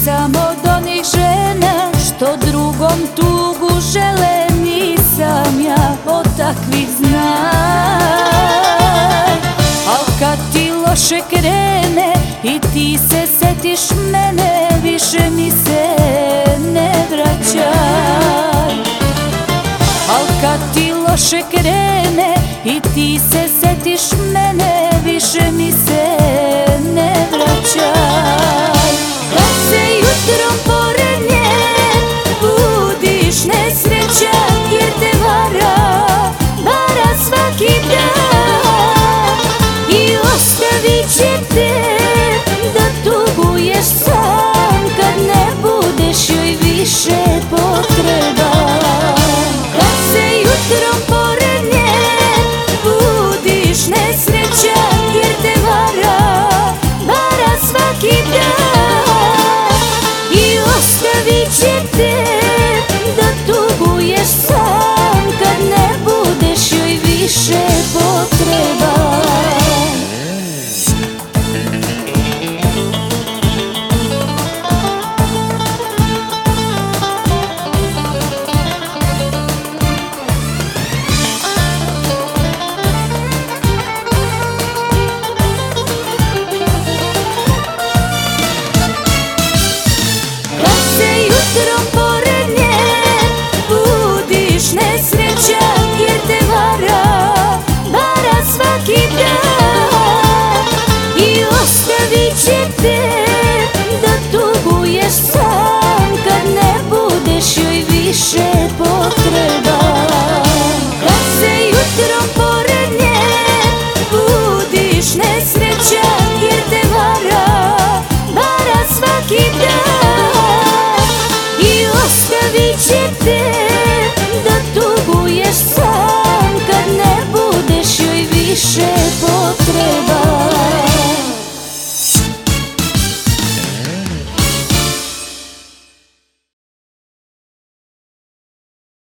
Nisam od onih žena što drugom tugu žele, nisam ja od takvih, znaj. Al kad ti loše krene i ti se setiš mene, više mi se ne vraćaj. Al kad ti loše krene i ti se setiš mene, više mi se ne vraćaj. Kad se jutrom pored nje budiš nesrećan, jer te vara svaki dan i ostavit će te da tuguješ sam kad ne budeš joj više potreban. Kad se jutrom pored nje budiš nesrećan, jer te vara svaki dan i ostavit će te da tuguješ sam kad ne budeš joj više potreban. Jutrom pored nje budiš nesrećan, jer te vara svaki dan i ostavit će te da tuguješ sam kad ne budeš joj više potreban. Kad se jutrom pored nje budiš nesrećan, jer te vara svaki dan i ostavit će te da tuguješ sam kad ne budeš joj više potreban.